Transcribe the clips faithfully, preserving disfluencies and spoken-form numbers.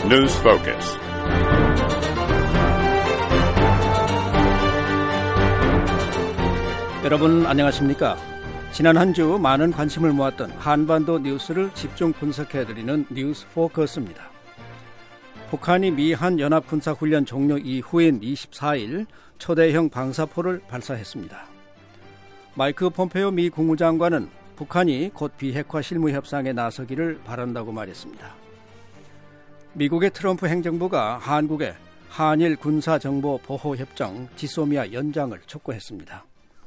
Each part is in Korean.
News Focus. 여러분 안녕하십니까? 지난 한 주 많은 관심을 모았던 한반도 뉴스를 집중 분석해드리는 뉴스 포커스입니다. 북한이 미한 연합군사훈련 종료 이후인 이십사 일 초대형 방사포를 발사했습니다. 마이크 폼페오 미 국무장관은 북한이 곧 비핵화 실무 협상에 나서기를 바란다고 말했습니다. 미국의 트럼프 행정부가 한국에 한일 군사정보보호협정 지소미아 연장을 촉구했습니다.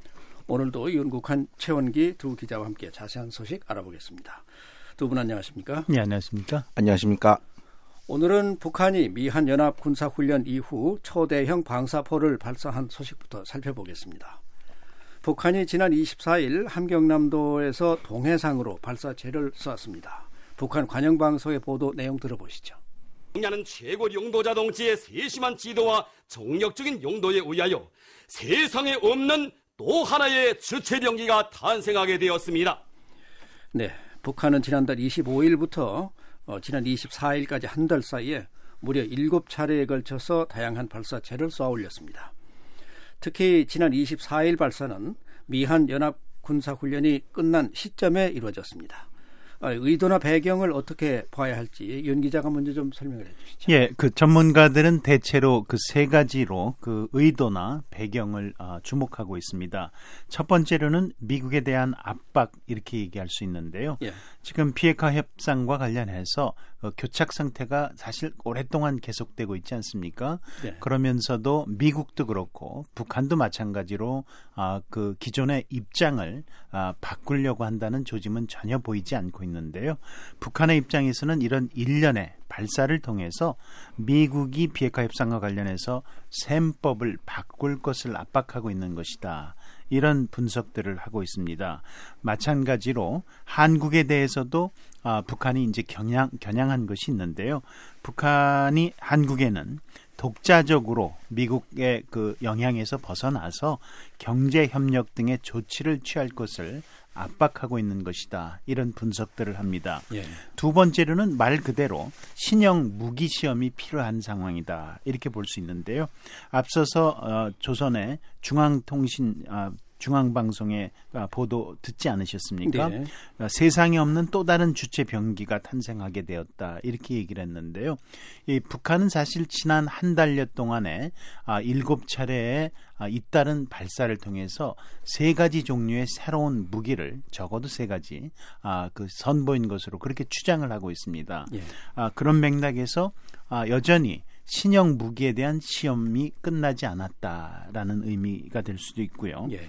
오늘도 윤국한, 최원기 두 기자와 함께 자세한 소식 알아보겠습니다. 두 분 안녕하십니까? 네, 안녕하십니까? 안녕하십니까? 오늘은 북한이 미한 연합군사훈련 이후 초대형 방사포를 발사한 소식부터 살펴보겠습니다. 북한이 지난 이십사 일 함경남도에서 동해상으로 발사체를 쐈습니다. 북한 관영방송의 보도 내용 들어보시죠. 평양은 최고 용도자 동지의 세심한 지도와 정력적인 용도에 의하여 세상에 없는 또 하나의 주체병기가 탄생하게 되었습니다. 네, 북한은 지난달 이십오 일부터 어, 지난 이십사 일까지 한 달 사이에 무려 일곱 차례에 걸쳐서 다양한 발사체를 쏘아 올렸습니다. 특히 지난 이십사 일 발사는 미한 연합군사훈련이 끝난 시점에 이루어졌습니다. 의도나 배경을 어떻게 봐야 할지 윤 기자가 먼저 좀 설명을 해 주시죠. 예, 그 전문가들은 대체로 그 세 가지로 그 의도나 배경을 어, 주목하고 있습니다. 첫 번째로는 미국에 대한 압박 이렇게 얘기할 수 있는데요. 예. 지금 비핵화 협상과 관련해서 어, 교착 상태가 사실 오랫동안 계속되고 있지 않습니까? 예. 그러면서도 미국도 그렇고 북한도 마찬가지로 아, 그 기존의 입장을 아, 바꾸려고 한다는 조짐은 전혀 보이지 않고 있는데요. 북한의 입장에서는 이런 일련의 발사를 통해서 미국이 비핵화 협상과 관련해서 셈법을 바꿀 것을 압박하고 있는 것이다. 이런 분석들을 하고 있습니다. 마찬가지로 한국에 대해서도 아, 북한이 이제 겨냥, 겨냥한 것이 있는데요. 북한이 한국에는 독자적으로 미국의 그 영향에서 벗어나서 경제 협력 등의 조치를 취할 것을 압박하고 있는 것이다. 이런 분석들을 합니다. 예. 두 번째로는 말 그대로 신형 무기 시험이 필요한 상황이다. 이렇게 볼 수 있는데요. 앞서서 어, 조선의 중앙통신 어, 중앙방송의 보도 듣지 않으셨습니까? 네. 세상에 없는 또 다른 주체 병기가 탄생하게 되었다. 이렇게 얘기를 했는데요. 이 북한은 사실 지난 한 달여 동안에 일곱 차례의 잇따른 발사를 통해서 세 가지 종류의 새로운 무기를 적어도 세 가지 그 선보인 것으로 그렇게 주장을 하고 있습니다. 네. 그런 맥락에서 여전히 신형 무기에 대한 시험이 끝나지 않았다라는 의미가 될 수도 있고요. 네.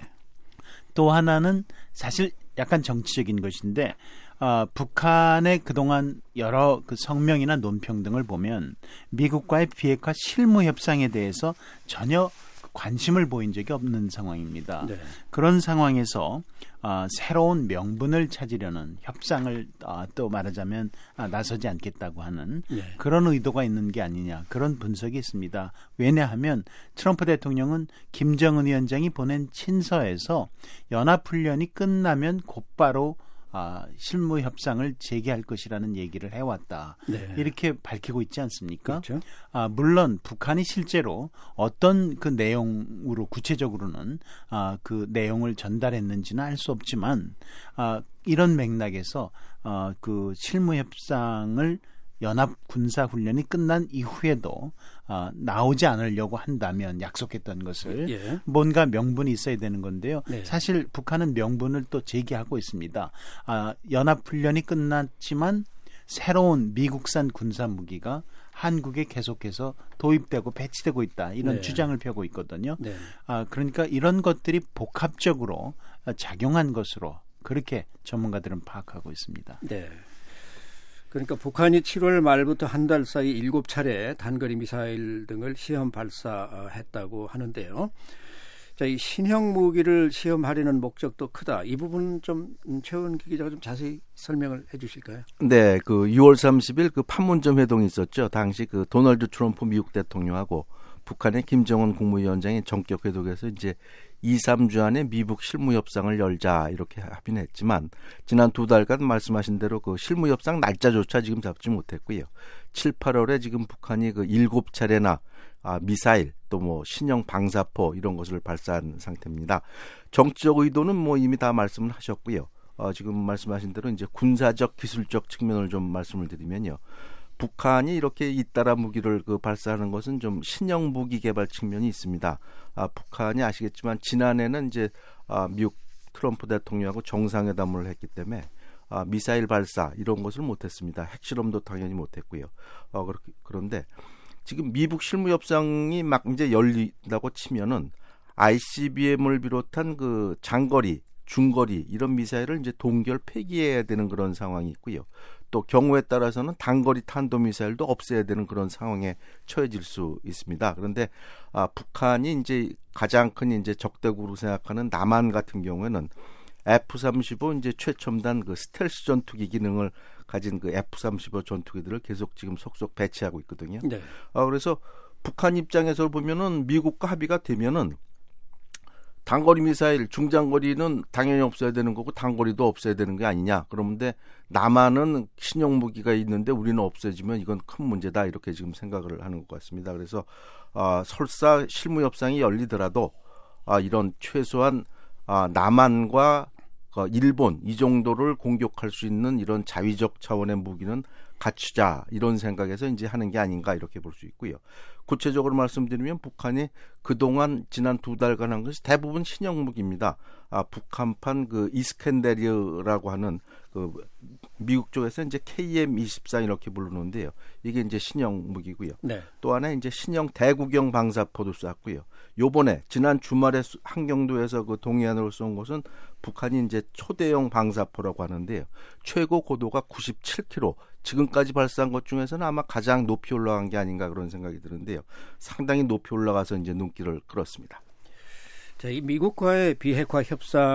또 하나는 사실 약간 정치적인 것인데 어, 북한의 그동안 여러 그 성명이나 논평 등을 보면 미국과의 비핵화 실무 협상에 대해서 전혀 관심을 보인 적이 없는 상황입니다. 네. 그런 상황에서 어, 새로운 명분을 찾으려는 협상을 어, 또 말하자면 아, 나서지 않겠다고 하는 네. 그런 의도가 있는 게 아니냐 그런 분석이 있습니다. 왜냐하면 트럼프 대통령은 김정은 위원장이 보낸 친서에서 연합훈련이 끝나면 곧바로 아, 실무 협상을 재개할 것이라는 얘기를 해왔다. 네. 이렇게 밝히고 있지 않습니까? 그렇죠. 아, 물론 북한이 실제로 어떤 그 내용으로 구체적으로는 아, 그 내용을 전달했는지는 알 수 없지만 아, 이런 맥락에서 아, 그 실무 협상을 연합 군사훈련이 끝난 이후에도 어, 나오지 않으려고 한다면 약속했던 것을 예. 뭔가 명분이 있어야 되는 건데요. 네. 사실 북한은 명분을 또 제기하고 있습니다. 아, 연합훈련이 끝났지만 새로운 미국산 군사무기가 한국에 계속해서 도입되고 배치되고 있다. 이런 네. 주장을 펴고 있거든요. 네. 아, 그러니까 이런 것들이 복합적으로 작용한 것으로 그렇게 전문가들은 파악하고 있습니다. 네. 그러니까 북한이 칠월 말부터 한 달 사이 일곱 차례 단거리 미사일 등을 시험 발사했다고 하는데요. 자, 이 신형 무기를 시험하려는 목적도 크다. 이 부분은 좀 최원기 기자가 좀 자세히 설명을 해 주실까요? 네, 그 유월 삼십일 그 판문점 회동이 있었죠. 당시 그 도널드 트럼프 미국 대통령하고 북한의 김정은 국무위원장의 전격 회동에서 이제 이, 삼 주 안에 미북 실무 협상을 열자 이렇게 합의는 했지만 지난 두 달간 말씀하신 대로 그 실무 협상 날짜조차 지금 잡지 못했고요. 칠, 팔월에 지금 북한이 그 일곱 차례나 아, 미사일 또 뭐 신형 방사포 이런 것을 발사한 상태입니다. 정치적 의도는 뭐 이미 다 말씀을 하셨고요. 어, 지금 말씀하신 대로 이제 군사적 기술적 측면을 좀 말씀을 드리면요. 북한이 이렇게 잇따라 무기를 그 발사하는 것은 좀 신형 무기 개발 측면이 있습니다. 아, 북한이 아시겠지만 지난해는 이제 아, 미국 트럼프 대통령하고 정상회담을 했기 때문에 아, 미사일 발사 이런 것을 못했습니다. 핵실험도 당연히 못했고요. 어, 그렇게, 그런데 지금 미북 실무 협상이 막 이제 열린다고 치면은 아이씨비엠을 비롯한 그 장거리 중거리 이런 미사일을 이제 동결 폐기해야 되는 그런 상황이 있고요. 또 경우에 따라서는 단거리 탄도미사일도 없애야 되는 그런 상황에 처해질 수 있습니다. 그런데 아, 북한이 이제 가장 큰 이제 적대국으로 생각하는 남한 같은 경우에는 에프 삼십오 이제 최첨단 그 스텔스 전투기 기능을 가진 그 에프 삼십오 전투기들을 계속 지금 속속 배치하고 있거든요. 네. 아, 그래서 북한 입장에서 보면은 미국과 합의가 되면은 단거리 미사일, 중장거리는 당연히 없어야 되는 거고 단거리도 없어야 되는 게 아니냐. 그런데 남한은 신형 무기가 있는데 우리는 없어지면 이건 큰 문제다. 이렇게 지금 생각을 하는 것 같습니다. 그래서 아, 설사 실무 협상이 열리더라도 아, 이런 최소한 아, 남한과 그 일본 이 정도를 공격할 수 있는 이런 자위적 차원의 무기는 갖추자 이런 생각에서 이제 하는 게 아닌가 이렇게 볼 수 있고요. 구체적으로 말씀드리면 북한이 그동안 지난 두 달간 한 것이 대부분 신형 무기입니다. 아, 북한판 그 이스칸데르라고 하는 그 미국 쪽에서 이제 케이엠 이십사 이렇게 부르는데요. 이게 이제 신형 무기고요. 네. 또 하나 이제 신형 대구경 방사포도 쐈고요. 요번에 지난 주말에 한경도에서 그 동해안으로 쏜 것은 북한이 이제 초대형 방사포라고 하는데요. 최고 고도가 구십칠 킬로미터. 지금까지 발사한 것 중에서는 아마 가장 높이 올라간 게 아닌가 그런 생각이 드는데요. 상당히 높이 올라가서 이제 눈길을 끌었습니다. 자, 이 미국과의 비핵화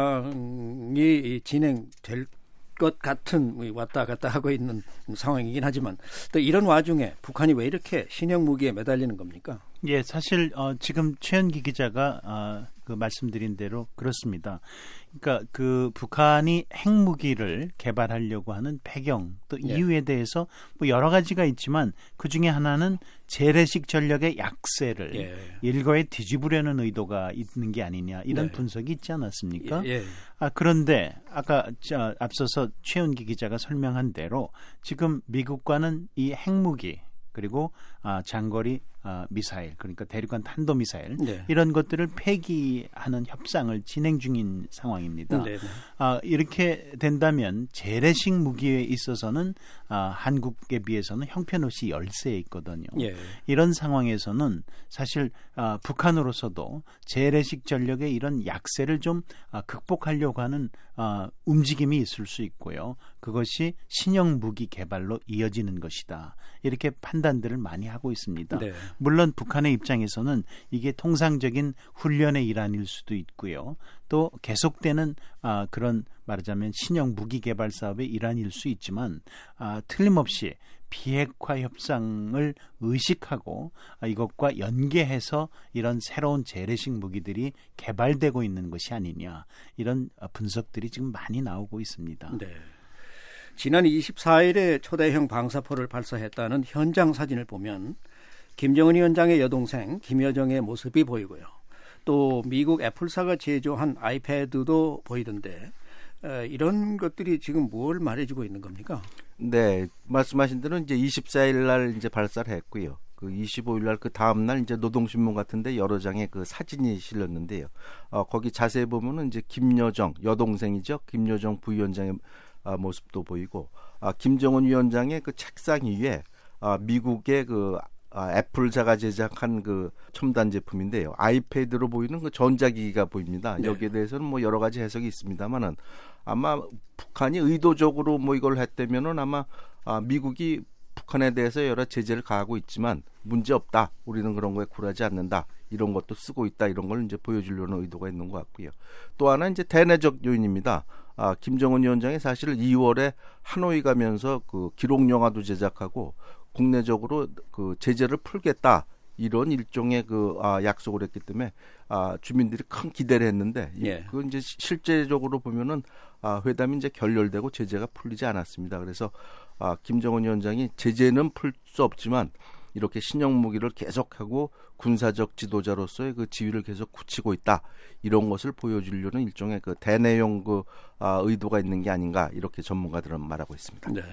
협상이 진행될 것 같은 왔다 갔다 하고 있는 상황이긴 하지만 또 이런 와중에 북한이 왜 이렇게 신형 무기에 매달리는 겁니까? 예, 사실 어, 지금 최현기 기자가 어, 그 말씀드린 대로 그렇습니다. 그러니까 그 북한이 핵무기를 개발하려고 하는 배경 또 예. 이유에 대해서 뭐 여러 가지가 있지만 그 중에 하나는 재래식 전력의 약세를 예. 일거에 뒤집으려는 의도가 있는 게 아니냐 이런 네. 분석이 있지 않았습니까? 예. 예. 아, 그런데 아까 저, 앞서서 최은기 기자가 설명한 대로 지금 미국과는 이 핵무기 그리고 아, 장거리 아, 미사일 그러니까 대륙간 탄도미사일 네. 이런 것들을 폐기하는 협상을 진행 중인 상황입니다. 네. 아, 이렇게 된다면 재래식 무기에 있어서는 아, 한국에 비해서는 형편없이 열세에 있거든요. 네. 이런 상황에서는 사실 아, 북한으로서도 재래식 전력의 이런 약세를 좀 아, 극복하려고 하는 아, 움직임이 있을 수 있고요. 그것이 신형 무기 개발로 이어지는 것이다. 이렇게 판단들을 많이 하고 있습니다. 네. 물론 북한의 입장에서는 이게 통상적인 훈련의 일환일 수도 있고요. 또 계속되는 아, 그런 말하자면 신형 무기 개발 사업의 일환일 수 있지만 아, 틀림없이 비핵화 협상을 의식하고 아, 이것과 연계해서 이런 새로운 재래식 무기들이 개발되고 있는 것이 아니냐 이런 분석들이 지금 많이 나오고 있습니다. 네. 지난 이십사일에 초대형 방사포를 발사했다는 현장 사진을 보면 김정은 위원장의 여동생 김여정의 모습이 보이고요. 또 미국 애플사가 제조한 아이패드도 보이던데 에, 이런 것들이 지금 뭘 말해주고 있는 겁니까? 네, 말씀하신 대로 이제 이십사일 날 이제 발사를 했고요. 그 이십오일 날 그 다음 날 이제 노동신문 같은데 여러 장의 그 사진이 실렸는데요. 어, 거기 자세히 보면은 이제 김여정 여동생이죠. 김여정 부위원장의 아, 모습도 보이고 아, 김정은 위원장의 그 책상 위에 아, 미국의 그 아, 애플사가 제작한 그 첨단 제품인데요. 아이패드로 보이는 그 전자기기가 보입니다. 네. 여기에 대해서는 뭐 여러 가지 해석이 있습니다만은 아마 북한이 의도적으로 뭐 이걸 했다면은 아마 아, 미국이 북한에 대해서 여러 제재를 가하고 있지만 문제 없다. 우리는 그런 거에 굴하지 않는다. 이런 것도 쓰고 있다. 이런 걸 이제 보여주려는 의도가 있는 것 같고요. 또 하나 이제 대내적 요인입니다. 아, 김정은 위원장이 사실 이월에 하노이 가면서 그 기록 영화도 제작하고 국내적으로 그 제재를 풀겠다 이런 일종의 그 아, 약속을 했기 때문에 아, 주민들이 큰 기대를 했는데 예. 그 이제 실제적으로 보면은 아, 회담이 이제 결렬되고 제재가 풀리지 않았습니다. 그래서 아, 김정은 위원장이 제재는 풀 수 없지만 이렇게 신형 무기를 계속하고 군사적 지도자로서의 그 지위를 계속 굳히고 있다. 이런 것을 보여주려는 일종의 그 대내용 그 아, 의도가 있는 게 아닌가 이렇게 전문가들은 말하고 있습니다. 네.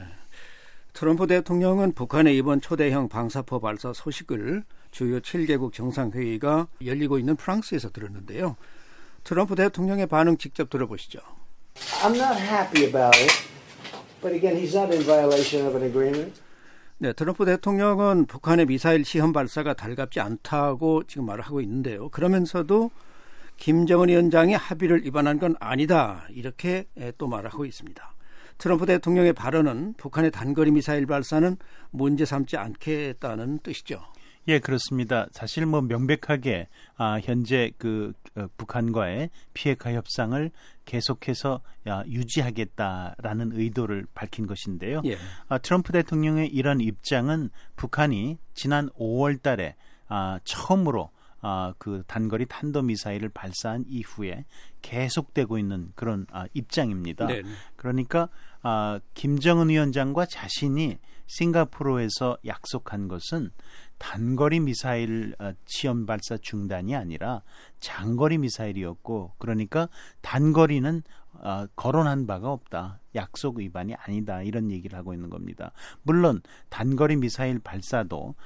트럼프 대통령은 북한의 이번 초대형 방사포 발사 소식을 주요 칠 개국 정상회의가 열리고 있는 프랑스에서 들었는데요. 트럼프 대통령의 반응 직접 들어보시죠. I'm not happy about it, but again, he's not in violation of an agreement. 네, 트럼프 대통령은 북한의 미사일 시험 발사가 달갑지 않다고 지금 말을 하고 있는데요. 그러면서도 김정은 위원장이 합의를 위반한 건 아니다 이렇게 또 말하고 있습니다. 트럼프 대통령의 발언은 북한의 단거리 미사일 발사는 문제 삼지 않겠다는 뜻이죠. 예, 그렇습니다. 사실 뭐 명백하게 아, 현재 그 어, 북한과의 비핵화 협상을 계속해서 야, 유지하겠다라는 의도를 밝힌 것인데요. 예. 아, 트럼프 대통령의 이런 입장은 북한이 지난 오월 달에 아, 처음으로 아, 그 단거리 탄도미사일을 발사한 이후에 계속되고 있는 그런 아, 입장입니다. 네. 그러니까 아, 김정은 위원장과 자신이 싱가포르에서 약속한 것은 단거리 미사일 시험 발사 중단이 아니라 장거리 미사일이었고, 그러니까 단거리는 어, 거론한 바가 없다. 약속 위반이 아니다. 이런 얘기를 하고 있는 겁니다. 물론 단거리 미사일 발사도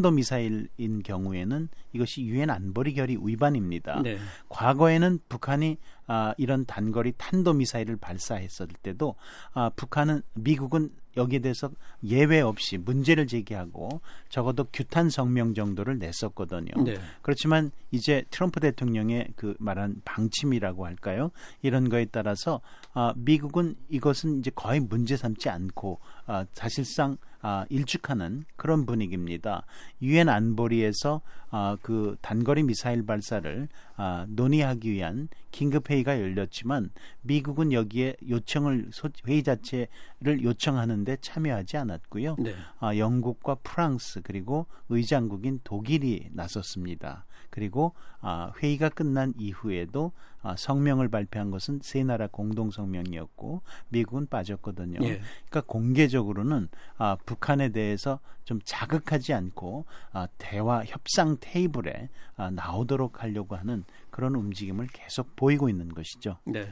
탄도미사일인 경우에는 이것이 유엔 안보리 결의 위반입니다. 네. 과거에는 북한이 아, 이런 단거리 탄도미사일을 발사했을 때도 아, 북한은 미국은 여기에 대해서 예외 없이 문제를 제기하고 적어도 규탄 성명 정도를 냈었거든요. 네. 그렇지만 이제 트럼프 대통령의 그 말한 방침이라고 할까요? 이런 거에 따라서 아, 미국은 이것은 이제 거의 문제 삼지 않고 아, 사실상 아, 일축하는 그런 분위기입니다. 유엔 안보리에서 아, 그 단거리 미사일 발사를 아, 논의하기 위한 긴급회의가 열렸지만 미국은 여기에 요청을 회의 자체를 요청하는데 참여하지 않았고요. 네. 아, 영국과 프랑스 그리고 의장국인 독일이 나섰습니다. 그리고 아, 회의가 끝난 이후에도 아, 성명을 발표한 것은 세 나라 공동 성명이었고 미국은 빠졌거든요. 예. 그러니까 공개적으로는 아, 북한에 대해서 좀 자극하지 않고 아, 대화 협상 테이블에 아, 나오도록 하려고 하는 그런 움직임을 계속 보이고 있는 것이죠. 네.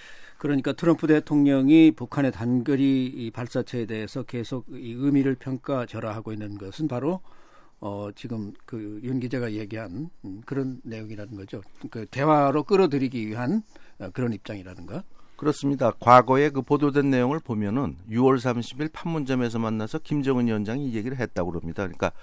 그러니까 트럼프 대통령이 북한의 단거리 발사체에 대해서 계속 이 의미를 평가절하하고 있는 것은 바로 어, 지금 그 윤 기자가 얘기한 음, 그런 내용이라는 거죠. 그 대화로 끌어들이기 위한 어, 그런 입장이라든가. 그렇습니다. 과거에 그 보도된 내용을 보면은 유월 삼십일 판문점에서 만나서 김정은 위원장이 이 얘기를 했다고 그럽니다. 그러니까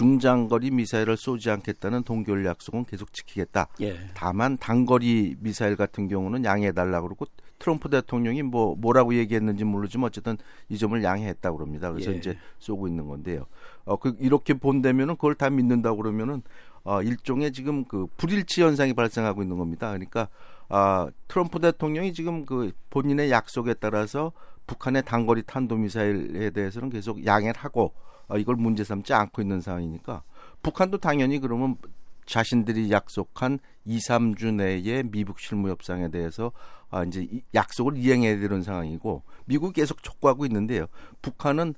중장거리 미사일을 쏘지 않겠다는 동결 약속은 계속 지키겠다. 예. 다만 단거리 미사일 같은 경우는 양해해달라고 그러고 트럼프 대통령이 뭐 뭐라고 얘기했는지 모르지만 어쨌든 이 점을 양해했다고 그럽니다. 그래서 예. 이제 쏘고 있는 건데요. 어, 그 이렇게 본다면은 그걸 다 믿는다고 그러면은 어, 일종의 지금 그 불일치 현상이 발생하고 있는 겁니다. 그러니까 아, 트럼프 대통령이 지금 그 본인의 약속에 따라서 북한의 단거리 탄도미사일에 대해서는 계속 양해를 하고 어, 이걸 문제 삼지 않고 있는 상황이니까 북한도 당연히 그러면 자신들이 약속한 이, 삼 주 내에 미북 실무 협상에 대해서 아, 이제 이 약속을 이행해야 되는 상황이고 미국이 계속 촉구하고 있는데요. 북한은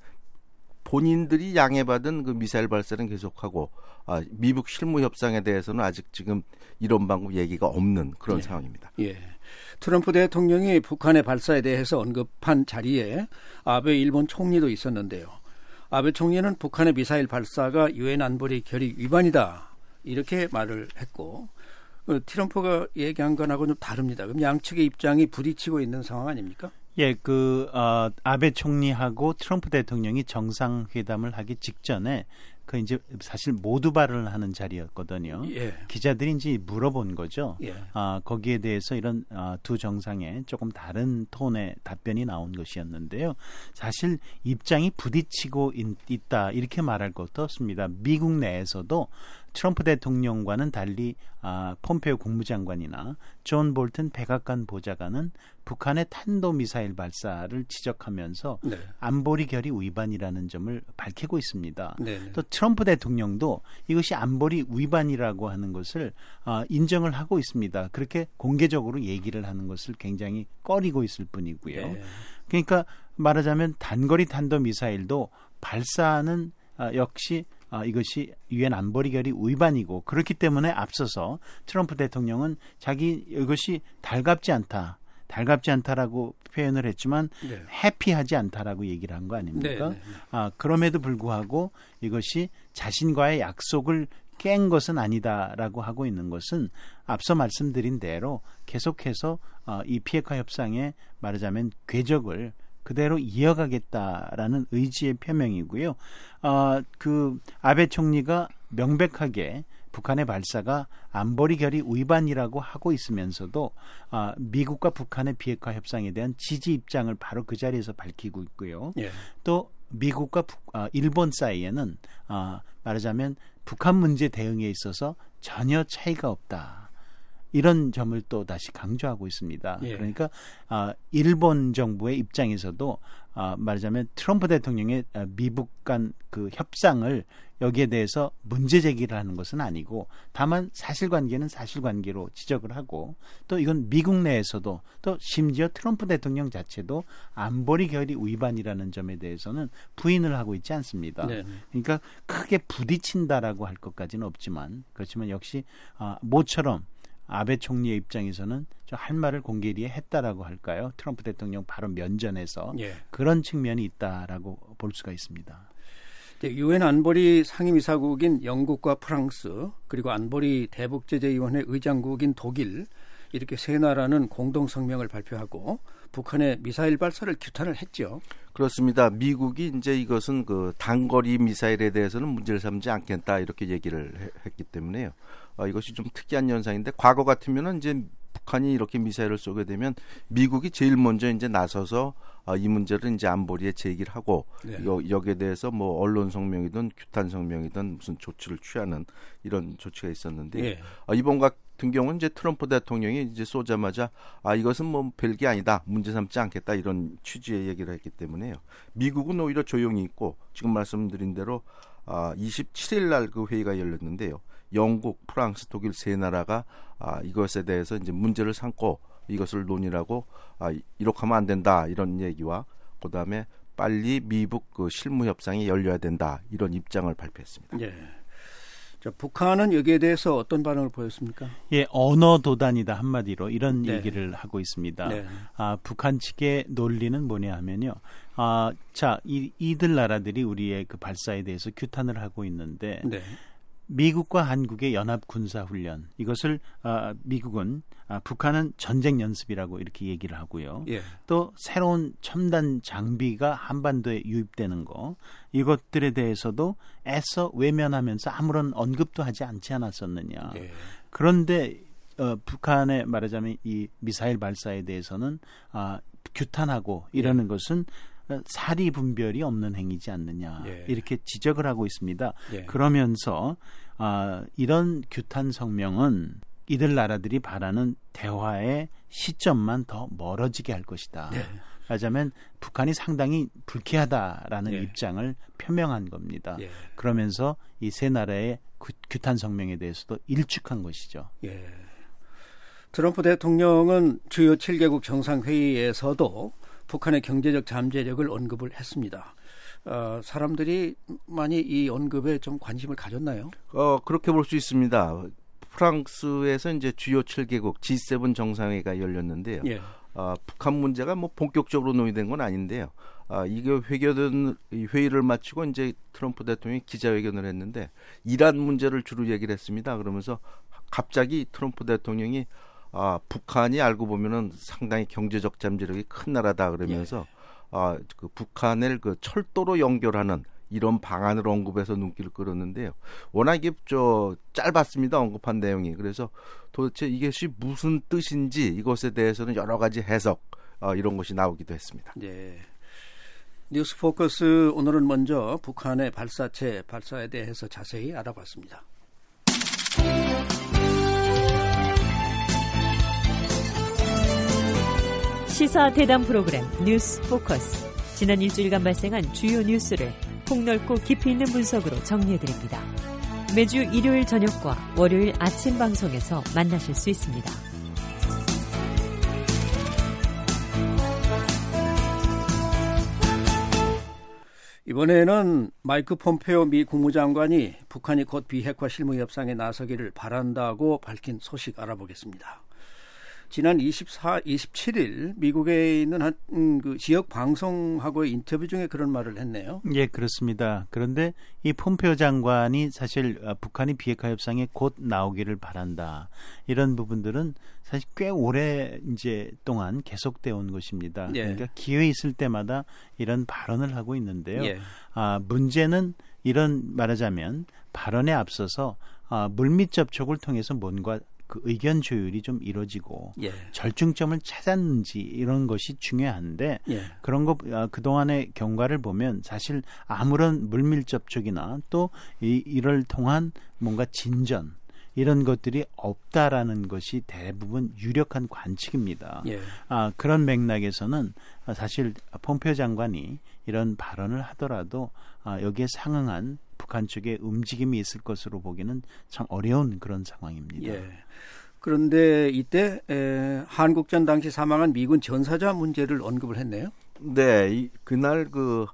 본인들이 양해받은 그 미사일 발사는 계속하고 아, 미북 실무 협상에 대해서는 아직 지금 이런 방법 얘기가 없는 그런 예. 상황입니다. 예. 트럼프 대통령이 북한의 발사에 대해서 언급한 자리에 아베 일본 총리도 있었는데요. 아베 총리는 북한의 미사일 발사가 유엔 안보리 결의 위반이다 이렇게 말을 했고 그 트럼프가 얘기한 거하고 좀 다릅니다. 그럼 양측의 입장이 부딪히고 있는 상황 아닙니까? 예, 그 어, 아베 총리하고 트럼프 대통령이 정상회담을 하기 직전에 그 이제 사실 모두 발언을 하는 자리였거든요. 예. 기자들이 이제 물어본 거죠. 예. 아, 거기에 대해서 이런 아, 두 정상의 조금 다른 톤의 답변이 나온 것이었는데요. 사실 입장이 부딪히고 있, 있다 이렇게 말할 것도 없습니다. 미국 내에서도 트럼프 대통령과는 달리 아, 폼페오 국무장관이나 존 볼튼 백악관 보좌관은 북한의 탄도미사일 발사를 지적하면서 네. 안보리 결의 위반이라는 점을 밝히고 있습니다. 네. 또 트럼프 대통령도 이것이 안보리 위반이라고 하는 것을 아, 인정을 하고 있습니다. 그렇게 공개적으로 얘기를 하는 것을 굉장히 꺼리고 있을 뿐이고요. 네. 그러니까 말하자면 단거리 탄도미사일도 발사는 아, 역시 아, 이것이 유엔 안보리 결의 위반이고 그렇기 때문에 앞서서 트럼프 대통령은 자기 이것이 달갑지 않다. 달갑지 않다라고 표현을 했지만 네. 해피하지 않다라고 얘기를 한 거 아닙니까? 네, 네, 네. 아, 그럼에도 불구하고 이것이 자신과의 약속을 깬 것은 아니다라고 하고 있는 것은 앞서 말씀드린 대로 계속해서 어, 이 비핵화 협상에 말하자면 궤적을 그대로 이어가겠다라는 의지의 표명이고요. 어, 그 아베 총리가 명백하게 북한의 발사가 안보리 결의 위반이라고 하고 있으면서도 어, 미국과 북한의 비핵화 협상에 대한 지지 입장을 바로 그 자리에서 밝히고 있고요. 예. 또 미국과 북, 어, 일본 사이에는 어, 말하자면 북한 문제 대응에 있어서 전혀 차이가 없다. 이런 점을 또 다시 강조하고 있습니다. 예. 그러니까 어, 일본 정부의 입장에서도 어, 말하자면 트럼프 대통령의 어, 미국 간 그 협상을 여기에 대해서 문제 제기를 하는 것은 아니고 다만 사실관계는 사실관계로 지적을 하고 또 이건 미국 내에서도 또 심지어 트럼프 대통령 자체도 안보리 결의 위반이라는 점에 대해서는 부인을 하고 있지 않습니다. 네. 그러니까 크게 부딪힌다라고 할 것까지는 없지만 그렇지만 역시 어, 모처럼 아베 총리의 입장에서는 좀 할 말을 공개리에 했다라고 할까요? 트럼프 대통령 바로 면전에서 예. 그런 측면이 있다라고 볼 수가 있습니다. 유엔 안보리 상임이사국인 영국과 프랑스 그리고 안보리 대북제재위원회 의장국인 독일 이렇게 세 나라는 공동 성명을 발표하고 북한의 미사일 발사를 규탄을 했죠. 그렇습니다. 미국이 이제 이것은 그 단거리 미사일에 대해서는 문제를 삼지 않겠다 이렇게 얘기를 해, 했기 때문에요. 어, 이것이 좀 특이한 현상인데 과거 같으면은 이제 북한이 이렇게 미사일을 쏘게 되면 미국이 제일 먼저 이제 나서서 어, 이 문제를 이제 안보리에 제기를 하고 네. 여, 여기에 대해서 뭐 언론 성명이든 규탄 성명이든 무슨 조치를 취하는 이런 조치가 있었는데 네. 어, 이번 같은 경우는 이제 트럼프 대통령이 이제 쏘자마자 아 이것은 뭐 별게 아니다 문제 삼지 않겠다 이런 취지의 얘기를 했기 때문에요. 미국은 오히려 조용히 있고 지금 말씀드린 대로 아, 이십칠 일 날 그 회의가 열렸는데요. 영국, 프랑스, 독일 세 나라가 아, 이것에 대해서 이제 문제를 삼고 이것을 논의하고 아, 이렇게 하면 안 된다 이런 얘기와 그 다음에 빨리 미북 그 실무 협상이 열려야 된다 이런 입장을 발표했습니다. 예. 자, 북한은 여기에 대해서 어떤 반응을 보였습니까? 예, 언어 도단이다 한마디로 이런 네. 얘기를 하고 있습니다. 네. 아, 북한 측의 논리는 뭐냐 하면요. 아, 자, 이, 이들 나라들이 우리의 그 발사에 대해서 규탄을 하고 있는데 네. 미국과 한국의 연합 군사 훈련 이것을 아, 미국은 아, 북한은 전쟁 연습이라고 이렇게 얘기를 하고요. 예. 또 새로운 첨단 장비가 한반도에 유입되는 거 이것들에 대해서도 애써 외면하면서 아무런 언급도 하지 않지 않았었느냐. 예. 그런데 어, 북한의 말하자면 이 미사일 발사에 대해서는 아, 규탄하고 이러는 예. 것은 사리 분별이 없는 행위지 않느냐 예. 이렇게 지적을 하고 있습니다. 예. 그러면서 아, 이런 규탄 성명은 이들 나라들이 바라는 대화의 시점만 더 멀어지게 할 것이다. 네. 하자면 북한이 상당히 불쾌하다라는 예. 입장을 표명한 겁니다. 예. 그러면서 이 세 나라의 규, 규탄 성명에 대해서도 일축한 것이죠. 예. 트럼프 대통령은 주요 칠 개국 정상회의에서도 북한의 경제적 잠재력을 언급을 했습니다. 어, 사람들이 많이 이 언급에 좀 관심을 가졌나요? 어, 그렇게 볼 수 있습니다. 프랑스에서 이제 주요 칠 개국 지 세븐 정상회의가 열렸는데요. 예. 아, 북한 문제가 뭐 본격적으로 논의된 건 아닌데요. 아, 이게 회견은 회의를 마치고 이제 트럼프 대통령이 기자회견을 했는데 이란 문제를 주로 얘기를 했습니다. 그러면서 갑자기 트럼프 대통령이 아, 북한이 알고 보면은 상당히 경제적 잠재력이 큰 나라다 그러면서 예. 아, 그 북한을 그 철도로 연결하는 이런 방안을 언급해서 눈길을 끌었는데요. 워낙 이게 저 짧았습니다. 언급한 내용이. 그래서 도대체 이것이 무슨 뜻인지 이것에 대해서는 여러 가지 해석 어, 이런 것이 나오기도 했습니다. 네. 뉴스 포커스 오늘은 먼저 북한의 발사체 발사에 대해서 자세히 알아봤습니다. 시사 대담 프로그램 뉴스 포커스. 지난 일주일간 발생한 주요 뉴스를 폭넓고 깊이 있는 분석으로 정리해드립니다. 매주 일요일 저녁과 월요일 아침 방송에서 만나실 수 있습니다. 이번에는 마이크 폼페오 미 국무장관이 북한이 곧 비핵화 실무 협상에 나서기를 바란다고 밝힌 소식 알아보겠습니다. 지난 이십사, 이십칠 일 미국에 있는 한, 음, 그 지역 방송하고의 인터뷰 중에 그런 말을 했네요. 예, 그렇습니다. 그런데 이 폼페오 장관이 사실 북한이 비핵화 협상에 곧 나오기를 바란다. 이런 부분들은 사실 꽤 오래 이제 동안 계속되어 온 것입니다. 예. 그러니까 기회 있을 때마다 이런 발언을 하고 있는데요. 예. 아, 문제는 이런 말하자면 발언에 앞서서 아, 물밑 접촉을 통해서 뭔가 그 의견 조율이 좀 이루어지고 예. 절충점을 찾았는지 이런 것이 중요한데 예. 그런 거 그동안의 경과를 보면 사실 아무런 물밀 접촉이나 또 이, 이를 통한 뭔가 진전 이런 것들이 없다라는 것이 대부분 유력한 관측입니다. 예. 아, 그런 맥락에서는 사실 폼페오 장관이 이런 발언을 하더라도 아, 여기에 상응한 북한 쪽의 움직임이 있을 것으로 보기는 참 어려운 그런 상황입니다. 예. 그런데 이때 에, 한국전 당시 사망한 미군 전사자 문제를 언급을 했네요. 네, 이, 그날 그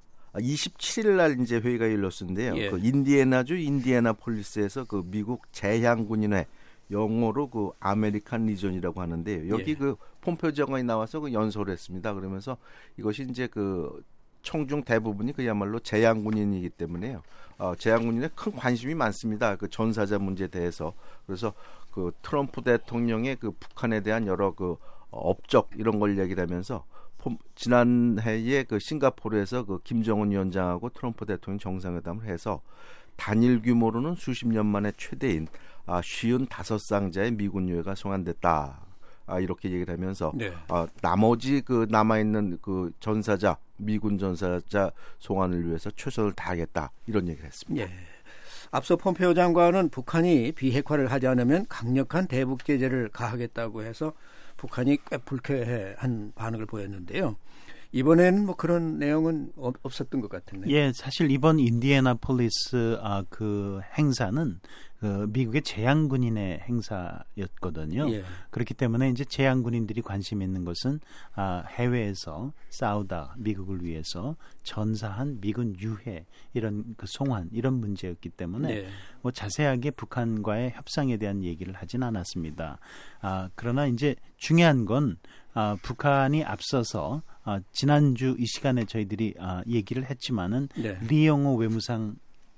이십칠 일 날 이제 회의가 열렸는데요. 예. 그 인디애나주 인디애나폴리스에서 그 미국 제향군인회 영어로 그 아메리칸 리전이라고 하는데요. 여기 예. 그 폼페오 장관이 나와서 그 연설을 했습니다. 그러면서 이것이 이제 그 총중 대부분이 그야말로 제향군인이기 때문에요. 어, 제향군인에 큰 관심이 많습니다. 그 전사자 문제에 대해서. 그래서 그 트럼프 대통령의 그 북한에 대한 여러 그 업적 이런 걸 얘기를 하면서 폼, 지난해에 그 싱가포르에서 그 김정은 위원장하고 트럼프 대통령 정상회담을 해서 단일 규모로는 수십 년 만에 최대인 아, 오십오 상자의 미군 유해가 송환됐다. 아, 이렇게 얘기를 하면서 네. 아, 나머지 그 남아있는 그 전사자 미군 전사자 송환을 위해서 최선을 다하겠다 이런 얘기를 했습니다. 예. 앞서 폼페오 장관은 북한이 비핵화를 하지 않으면 강력한 대북 제재를 가하겠다고 해서 북한이 꽤 불쾌한 반응을 보였는데요. 이번에는 뭐 그런 내용은 없었던 것 같은데요. 예, 사실 이번 인디애나폴리스 아, 그 행사는 그 미국의 제향군인의 행사였거든요. 예. 그렇기 때문에 이제 제향군인들이 관심 있는 것은 아, 해외에서 싸우다 미국을 위해서 전사한 미군 유해 이런 그 송환 이런 문제였기 때문에 예. 뭐 자세하게 북한과의 협상에 대한 얘기를 하진 않았습니다. 아, 그러나 이제 중요한 건 아, 북한이 앞서서 아, 지난주 이 시간에 저희들이 아, 얘기를 했지만은 네. 리영호 외무상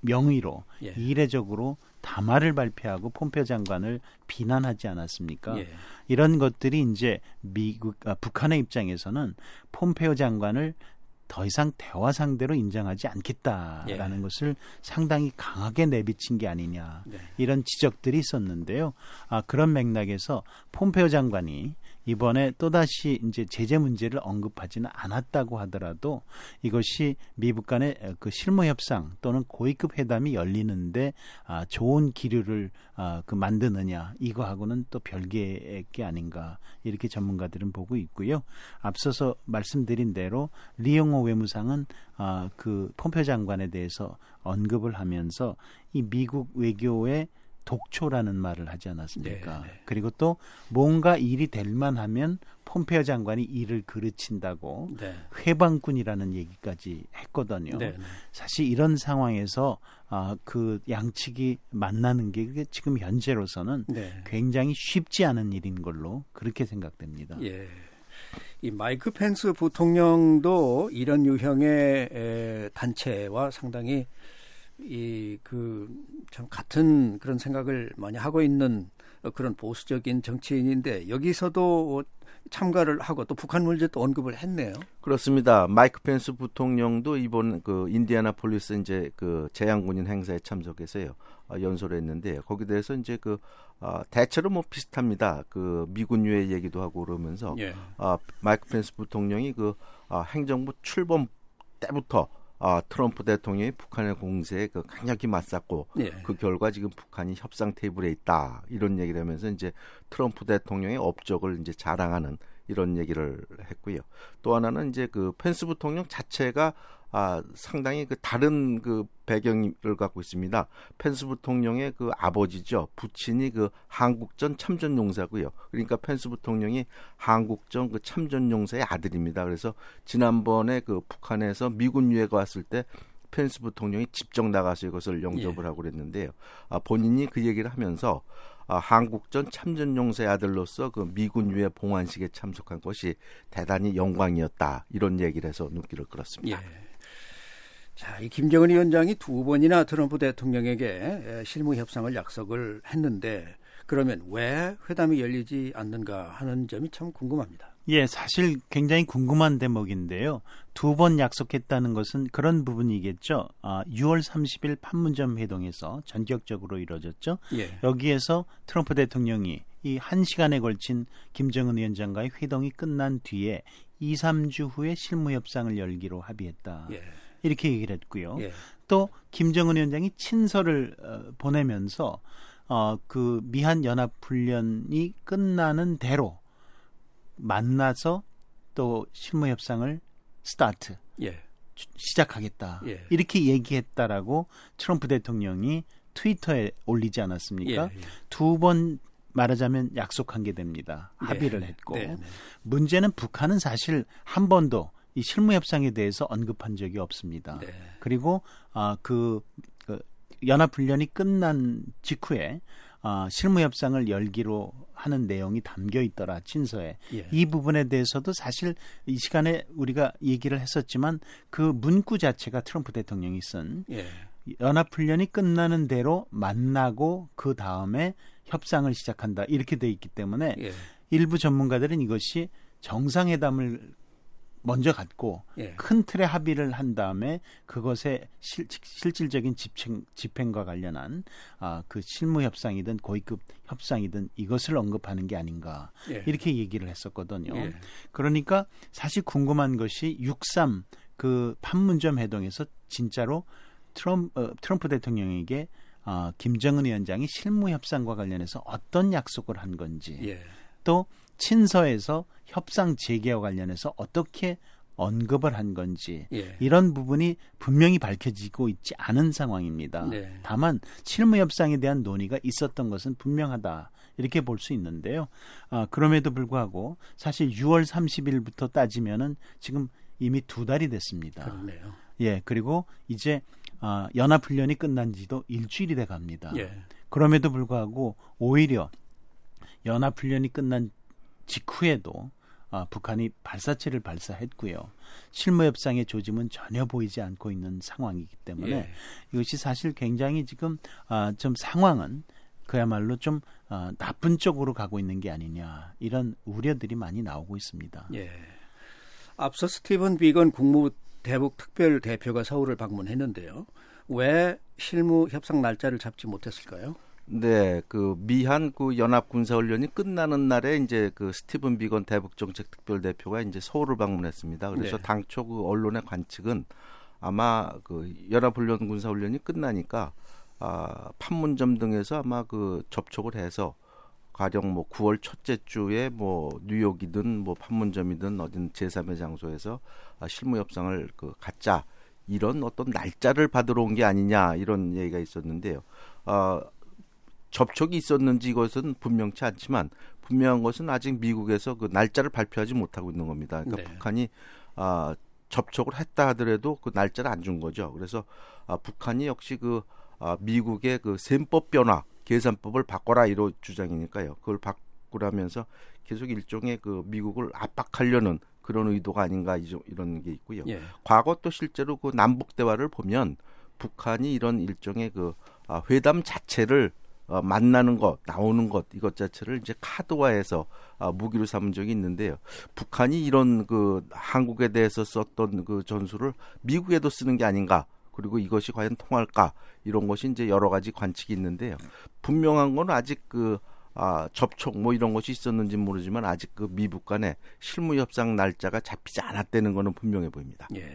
명의로 예. 이례적으로 담화를 발표하고 폼페오 장관을 비난하지 않았습니까? 예. 이런 것들이 이제 미국, 아, 북한의 입장에서는 폼페오 장관을 더 이상 대화 상대로 인정하지 않겠다라는 예. 것을 상당히 강하게 내비친 게 아니냐 네. 이런 지적들이 있었는데요. 아, 그런 맥락에서 폼페오 장관이 이번에 또다시 이제 제재 문제를 언급하지는 않았다고 하더라도 이것이 미국 간의 그 실무 협상 또는 고위급 회담이 열리는데 아, 좋은 기류를 아, 그 만드느냐 이거하고는 또 별개의 게 아닌가 이렇게 전문가들은 보고 있고요. 앞서서 말씀드린 대로 리용호 외무상은 아, 그 폼페오 장관에 대해서 언급을 하면서 이 미국 외교의 독초라는 말을 하지 않았습니까? 네, 네. 그리고 또 뭔가 일이 될 만하면 폼페오 장관이 일을 그르친다고 네. 회방꾼이라는 얘기까지 했거든요. 네, 네. 사실 이런 상황에서 아, 그 양측이 만나는 게 지금 현재로서는 네. 굉장히 쉽지 않은 일인 걸로 그렇게 생각됩니다. 예. 이 마이크 펜스 부통령도 이런 유형의 에, 단체와 상당히 이 그 참 같은 그런 생각을 많이 하고 있는 그런 보수적인 정치인인데 여기서도 참가를 하고 또 북한 문제도 언급을 했네요. 그렇습니다. 마이크 펜스 부통령도 이번 그 인디애나폴리스 이제 그 제향군인 행사에 참석해서요 어, 연설을 했는데 거기에 대해서 이제 그 어, 대체로 뭐 비슷합니다. 그 미군 유해 얘기도 하고 그러면서 예. 어, 마이크 펜스 부통령이 그 어, 행정부 출범 때부터 아, 트럼프 대통령이 북한의 공세에 그 강력히 맞섰고 예. 그 결과 지금 북한이 협상 테이블에 있다 이런 얘기를 하면서 이제 트럼프 대통령의 업적을 이제 자랑하는 이런 얘기를 했고요. 또 하나는 이제 그 펜스 부통령 자체가 아, 상당히 그 다른 그 배경을 갖고 있습니다. 펜스 부통령의 그 아버지죠. 부친이 그 한국전 참전용사고요. 그러니까 펜스 부통령이 한국전 그 참전용사의 아들입니다. 그래서 지난번에 그 북한에서 미군 유해가 왔을 때 펜스 부통령이 직접 나가서 이것을 영접을 예. 하고 그랬는데요. 아, 본인이 그 얘기를 하면서 아, 한국전 참전용사의 아들로서 그 미군 유해 봉환식에 참석한 것이 대단히 영광이었다. 이런 얘기를 해서 눈길을 끌었습니다. 예. 자, 이 김정은 위원장이 두 번이나 트럼프 대통령에게 실무 협상을 약속을 했는데 그러면 왜 회담이 열리지 않는가 하는 점이 참 궁금합니다. 예, 사실 굉장히 궁금한 대목인데요. 두 번 약속했다는 것은 그런 부분이겠죠. 아, 유월 삼십일 판문점 회동에서 전격적으로 이루어졌죠. 예. 여기에서 트럼프 대통령이 이 한 시간에 걸친 김정은 위원장과의 회동이 끝난 뒤에 이, 삼 주 후에 실무 협상을 열기로 합의했다. 예. 이렇게 얘기를 했고요. 예. 또 김정은 위원장이 친서를 어, 보내면서 어, 그 미한 연합훈련이 끝나는 대로 만나서 또 실무 협상을 스타트 예. 시작하겠다. 예. 이렇게 얘기했다라고 트럼프 대통령이 트위터에 올리지 않았습니까? 예. 예. 두 번 말하자면 약속한 게 됩니다. 합의를 예. 했고 네. 네. 문제는 북한은 사실 한 번도 이 실무 협상에 대해서 언급한 적이 없습니다. 네. 그리고 아, 그, 그 연합훈련이 끝난 직후에 아, 실무 협상을 열기로 하는 내용이 담겨 있더라 친서에. 예. 이 부분에 대해서도 사실 이 시간에 우리가 얘기를 했었지만 그 문구 자체가 트럼프 대통령이 쓴 예. 연합훈련이 끝나는 대로 만나고 그 다음에 협상을 시작한다 이렇게 돼 있기 때문에 예. 일부 전문가들은 이것이 정상회담을 먼저 갖고 예. 큰 틀의 합의를 한 다음에 그것의 실, 실질적인 집행, 집행과 관련한 아, 그 실무 협상이든 고위급 협상이든 이것을 언급하는 게 아닌가 예. 이렇게 얘기를 했었거든요. 예. 그러니까 사실 궁금한 것이 육삼 그 판문점 회동에서 진짜로 트럼프, 어, 트럼프 대통령에게 어, 김정은 위원장이 실무 협상과 관련해서 어떤 약속을 한 건지 예. 또 친서에서 협상 재개와 관련해서 어떻게 언급을 한 건지 예. 이런 부분이 분명히 밝혀지고 있지 않은 상황입니다. 네. 다만 실무 협상에 대한 논의가 있었던 것은 분명하다 이렇게 볼 수 있는데요. 아, 그럼에도 불구하고 사실 유월 삼십일부터 따지면은 지금 이미 두 달이 됐습니다. 그렇네요. 예, 그리고 이제 아, 연합훈련이 끝난 지도 일주일이 돼 갑니다. 예. 그럼에도 불구하고 오히려 연합훈련이 끝난 직후에도 아, 북한이 발사체를 발사했고요. 실무협상의 조짐은 전혀 보이지 않고 있는 상황이기 때문에 예. 이것이 사실 굉장히 지금 아, 좀 상황은 그야말로 좀 아, 나쁜 쪽으로 가고 있는 게 아니냐 이런 우려들이 많이 나오고 있습니다. 예. 앞서 스티븐 비건 국무부 대북 특별 대표가 서울을 방문했는데요. 왜 실무 협상 날짜를 잡지 못했을까요? 네, 그 미한 그 연합 군사 훈련이 끝나는 날에 이제 그 스티븐 비건 대북 정책 특별 대표가 이제 서울을 방문했습니다. 그래서 네. 당초 그 언론의 관측은 아마 그 연합 훈련 군사 훈련이 끝나니까 아, 판문점 등에서 아마 그 접촉을 해서 가령 뭐 구월 첫째 주에 뭐 뉴욕이든 뭐 판문점이든 어딘 제삼의 장소에서 아, 실무 협상을 그 갖자 이런 어떤 날짜를 받으러 온 게 아니냐 이런 얘기가 있었는데요. 아, 접촉이 있었는지 이것은 분명치 않지만 분명한 것은 아직 미국에서 그 날짜를 발표하지 못하고 있는 겁니다. 그러니까 네. 북한이 아, 접촉을 했다 하더라도 그 날짜를 안 준 거죠. 그래서 아, 북한이 역시 그 아, 미국의 그 셈법 변화, 계산법을 바꿔라 이런 주장이니까요. 그걸 바꾸라면서 계속 일종의 그 미국을 압박하려는 그런 의도가 아닌가 이런 게 있고요. 예. 과거 또 실제로 그 남북 대화를 보면 북한이 이런 일종의 그 아, 회담 자체를 어, 만나는 것, 나오는 것 이것 자체를 이제 카드화해서 어, 무기로 삼은 적이 있는데요. 북한이 이런 그 한국에 대해서 썼던 그 전술을 미국에도 쓰는 게 아닌가. 그리고 이것이 과연 통할까? 이런 것이 이제 여러 가지 관측이 있는데요. 분명한 건 아직 그 아, 접촉 뭐 이런 것이 있었는지 모르지만 아직 그 미북 간의 실무 협상 날짜가 잡히지 않았다는 거는 분명해 보입니다. 예.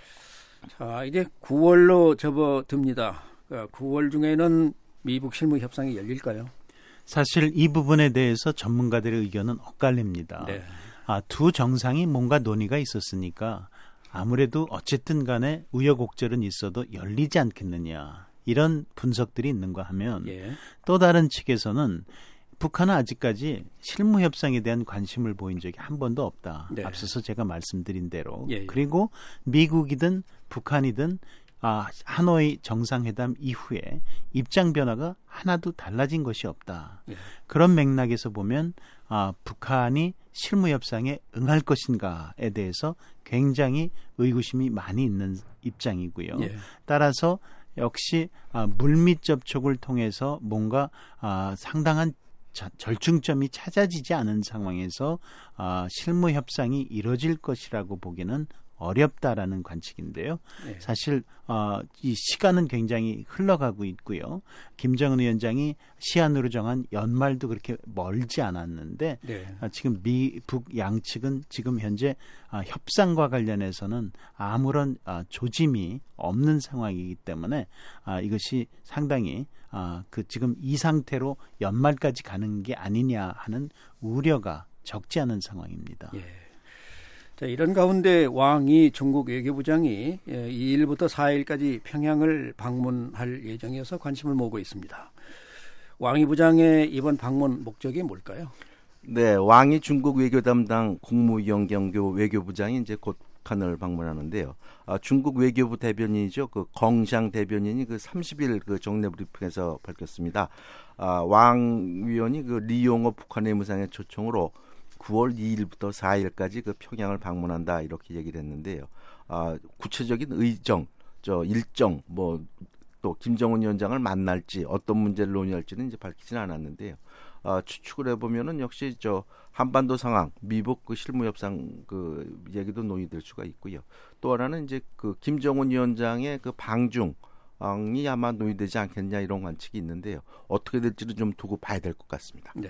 자, 이제 구월로 접어듭니다. 구월 중에는 미북 실무 협상이 열릴까요? 사실 이 부분에 대해서 전문가들의 의견은 엇갈립니다. 네. 아, 두 정상이 뭔가 논의가 있었으니까 아무래도 어쨌든 간에 우여곡절은 있어도 열리지 않겠느냐. 이런 분석들이 있는가 하면 예. 또 다른 측에서는 북한은 아직까지 실무 협상에 대한 관심을 보인 적이 한 번도 없다. 네. 앞서서 제가 말씀드린 대로. 예, 예. 그리고 미국이든 북한이든 아, 하노이 정상회담 이후에 입장 변화가 하나도 달라진 것이 없다. 예. 그런 맥락에서 보면 아, 북한이 실무 협상에 응할 것인가에 대해서 굉장히 의구심이 많이 있는 입장이고요. 예. 따라서 역시 아, 물밑 접촉을 통해서 뭔가 아, 상당한 자, 절충점이 찾아지지 않은 상황에서 아, 실무 협상이 이뤄질 것이라고 보기는 어렵다라는 관측인데요. 네. 사실 어, 이 시간은 굉장히 흘러가고 있고요. 김정은 위원장이 시한으로 정한 연말도 그렇게 멀지 않았는데 네. 아, 지금 미, 북 양측은 지금 현재 아, 협상과 관련해서는 아무런 아, 조짐이 없는 상황이기 때문에 아, 이것이 상당히 아, 그 지금 이 상태로 연말까지 가는 게 아니냐 하는 우려가 적지 않은 상황입니다. 예. 자, 이런 가운데 왕이 중국 외교부장이 이 일부터 사 일까지 평양을 방문할 예정이어서 관심을 모으고 있습니다. 왕이 부장의 이번 방문 목적이 뭘까요? 네, 왕이 중국 외교 담당 국무위원 경교 외교부장이 이제 곧 북한을 방문하는데요. 아, 중국 외교부 대변인이죠. 그 껑샹 대변인이 그 삼십 일 그 정례 브리핑에서 밝혔습니다. 아, 왕 위원이 그 리용호 북한 외무상의 초청으로 구월 이일부터 사일까지 그 평양을 방문한다 이렇게 얘기를 했는데요. 아, 구체적인 의정, 저 일정, 뭐 또 김정은 위원장을 만날지 어떤 문제를 논의할지는 이제 밝히지는 않았는데요. 아, 추측을 해보면은 역시 저 한반도 상황, 미북 그 실무 협상 그 얘기도 논의될 수가 있고요. 또 하나는 이제 그 김정은 위원장의 그 방중 이 아마 논의되지 않겠냐 이런 관측이 있는데요. 어떻게 될지는 좀 두고 봐야 될 것 같습니다. 네.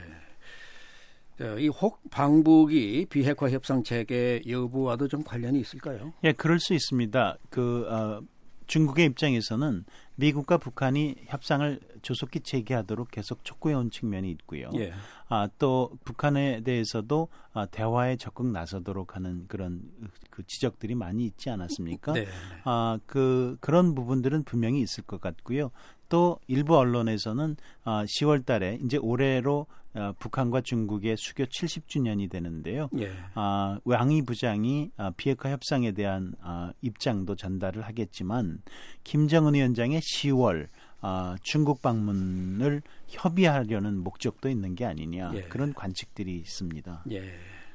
이 혹 방북이 비핵화 협상 체계 여부와도 좀 관련이 있을까요? 예, 그럴 수 있습니다. 그 어, 중국의 입장에서는 미국과 북한이 협상을 조속히 재개하도록 계속 촉구해온 측면이 있고요. 예. 아, 또 북한에 대해서도 아, 대화에 적극 나서도록 하는 그런 그 지적들이 많이 있지 않았습니까? 네. 아, 그 그런 부분들은 분명히 있을 것 같고요. 또 일부 언론에서는 아, 시월 달에 이제 올해로 어, 북한과 중국의 수교 칠십 주년이 되는데요. 예. 아, 왕이 부장이 아, 비핵화 협상에 대한 아, 입장도 전달을 하겠지만 김정은 위원장의 시월 아, 중국 방문을 협의하려는 목적도 있는 게 아니냐 예. 그런 관측들이 있습니다. 예.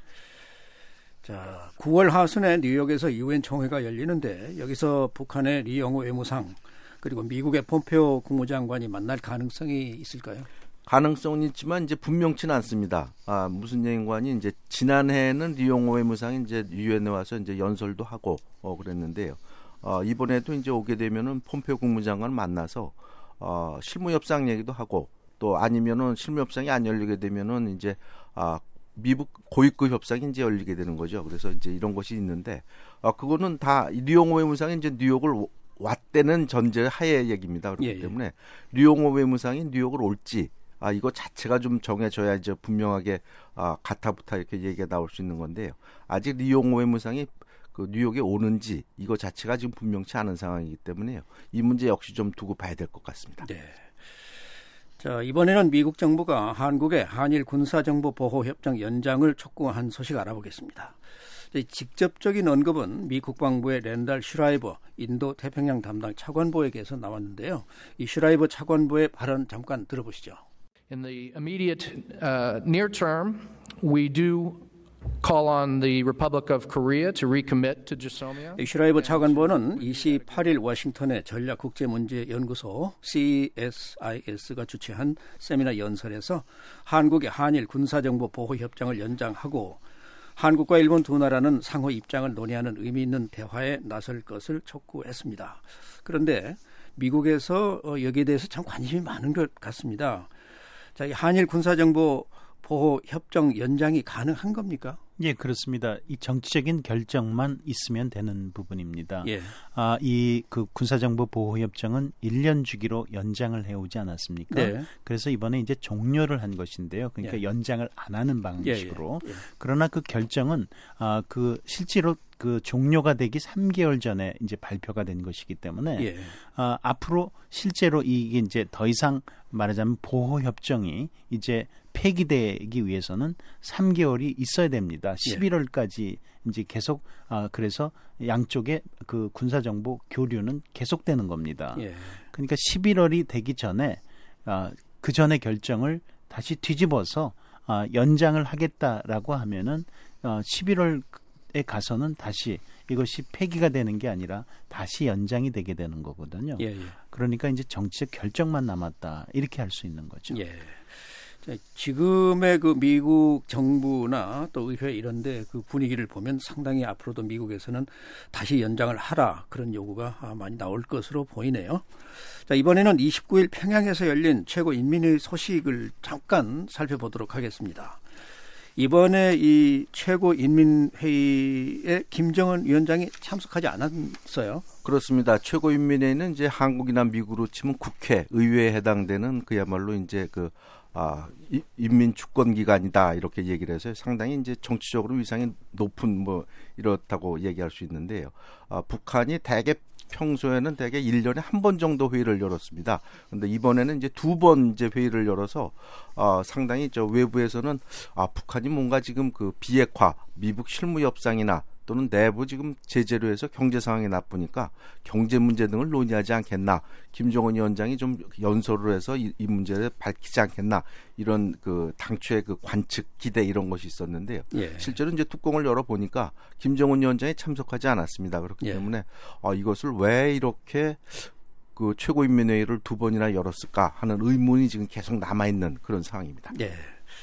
자, 구월 하순에 뉴욕에서 유엔 총회가 열리는데 여기서 북한의 리용호 외무상 그리고 미국의 폼페오 국무장관이 만날 가능성이 있을까요? 가능성은 있지만 이제 분명치는 않습니다. 아, 무슨 얘기관이 이제 지난해에는 리용호 외무상이 이제 유엔에 와서 이제 연설도 하고 어, 그랬는데요. 어, 이번에도 이제 오게 되면은 폼페오 국무장관을 만나서 어, 실무 협상 얘기도 하고 또 아니면은 실무 협상이 안 열리게 되면은 이제 아, 미국 고위급 협상이 이제 열리게 되는 거죠. 그래서 이제 이런 것이 있는데 아, 그거는 다 리용호 외무상이 이제 뉴욕을 왔다는 전제 하에 얘기입니다. 그렇기 예, 예. 때문에 리용호 외무상이 뉴욕을 올지 아, 이거 자체가 좀 정해져야 이제 분명하게 아, 가타부타 이렇게 얘기가 나올 수 있는 건데요. 아직 리용호 외무상이 그 뉴욕에 오는지 이거 자체가 지금 분명치 않은 상황이기 때문에요. 이 문제 역시 좀 두고 봐야 될 것 같습니다. 네. 자, 이번에는 미국 정부가 한국의 한일 군사정보 보호 협정 연장을 촉구한 소식 알아보겠습니다. 직접적인 언급은 미 국방부의 랜달 슈라이버 인도 태평양 담당 차관보에게서 나왔는데요. 이 슈라이버 차관보의 발언 잠깐 들어보시죠. In the immediate uh, near term, we do call on the Republic of Korea to recommit to GSOMIA. 슈라이버 차관보는 이십팔 일 워싱턴의 전략국제문제연구소 씨에스아이에스가 주최한 세미나 연설에서 한국의 한일 군사정보 보호 협정을 연장하고 한국과 일본 두 나라는 상호 입장을 논의하는 의미 있는 대화에 나설 것을 촉구했습니다. 그런데 미국에서 여기에 대해서 참 관심이 많은 것 같습니다. 자, 이 한일 군사정보 보호 협정 연장이 가능한 겁니까? 예, 그렇습니다. 이 정치적인 결정만 있으면 되는 부분입니다. 예. 아, 이 그 군사정보 보호 협정은 일 년 주기로 연장을 해오지 않았습니까? 네. 그래서 이번에 이제 종료를 한 것인데요. 그러니까 예. 연장을 안 하는 방식으로. 예, 예, 예. 그러나 그 결정은 아, 그 실제로 그 종료가 되기 삼 개월 전에 이제 발표가 된 것이기 때문에 예. 아, 앞으로 실제로 이게 이제 더 이상 말하자면 보호 협정이 이제 폐기되기 위해서는 삼 개월이 있어야 됩니다. 십일월까지 이제 계속 아, 그래서 양쪽의 그 군사 정보 교류는 계속되는 겁니다. 예. 그러니까 십일월이 되기 전에 아, 그 전에 결정을 다시 뒤집어서 아, 연장을 하겠다라고 하면은 어, 십일월에 가서는 다시 이것이 폐기가 되는 게 아니라 다시 연장이 되게 되는 거거든요. 예, 예. 그러니까 이제 정치적 결정만 남았다 이렇게 할 수 있는 거죠. 예. 자, 지금의 그 미국 정부나 또 의회 이런데 그 분위기를 보면 상당히 앞으로도 미국에서는 다시 연장을 하라 그런 요구가 많이 나올 것으로 보이네요. 자, 이번에는 이십구 일 평양에서 열린 최고인민회의 소식을 잠깐 살펴보도록 하겠습니다. 이번에 이 최고인민회의에 김정은 위원장이 참석하지 않았어요. 그렇습니다. 최고인민회의는 이제 한국이나 미국으로 치면 국회, 의회에 해당되는 그야말로 이제 그 아, 인민 주권 기관이다 이렇게 얘기를 해서 상당히 이제 정치적으로 위상이 높은 뭐 이렇다고 얘기할 수 있는데요. 아, 북한이 대개 평소에는 대개 일 년에 한 번 정도 회의를 열었습니다. 그런데 이번에는 이제 두 번 이제 회의를 열어서 아, 상당히 저 외부에서는 아, 북한이 뭔가 지금 그 비핵화, 미북 실무 협상이나 또는 내부 지금 제재로 해서 경제 상황이 나쁘니까 경제 문제 등을 논의하지 않겠나. 김정은 위원장이 좀 연설을 해서 이, 이 문제를 밝히지 않겠나. 이런 그 당초의 그 관측 기대 이런 것이 있었는데요. 예. 실제로 이제 뚜껑을 열어 보니까 김정은 위원장이 참석하지 않았습니다. 그렇기 예. 때문에 아, 이것을 왜 이렇게 그 최고인민회의를 두 번이나 열었을까 하는 의문이 지금 계속 남아 있는 그런 상황입니다. 예.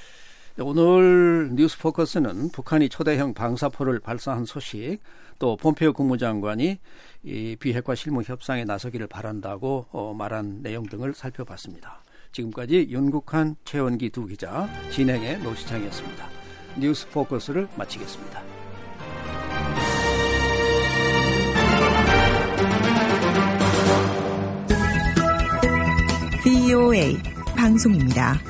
오늘 뉴스 포커스는 북한이 초대형 방사포를 발사한 소식, 또 폼페이오 국무장관이 이 비핵화 실무 협상에 나서기를 바란다고 어, 말한 내용 등을 살펴봤습니다. 지금까지 윤국한, 최원기 두 기자, 진행의 노시창이었습니다. 뉴스 포커스를 마치겠습니다. 브이오에이 방송입니다.